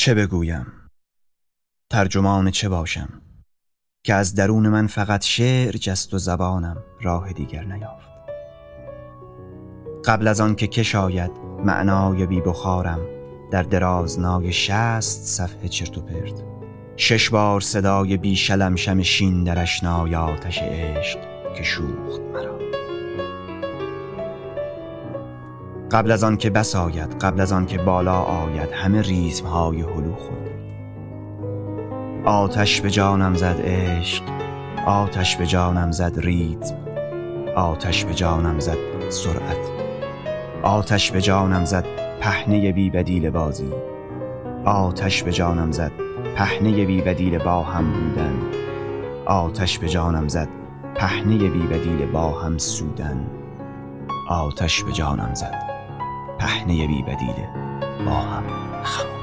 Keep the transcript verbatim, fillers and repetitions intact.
چه بگویم؟ ترجمان چه باشم که از درون من فقط شعر جست و زبانم راه دیگر نیافت. قبل از آن که کش آید معنای بی بخارم، در درازنای شست صفحه چرت و پرت، شش بار صدای بی شلمشم شین در اشنای آتش عشق که شوخت مرا. قبل از آن که بس آید، قبل از آن که بالا آید، همه ریتم‌های هلو خورده. آتش به جانم زد عشق، آتش به جانم زد ریتم، آتش به جانم زد سرعت، آتش به جانم زد پهنه بی بدیل بازی، آتش به جانم زد پهنه بی بدیل با هم بودن، آتش به جانم زد پهنه بی بدیل با هم سودن، آتش به جانم زد پهنه بی بدیل با هم خمودن.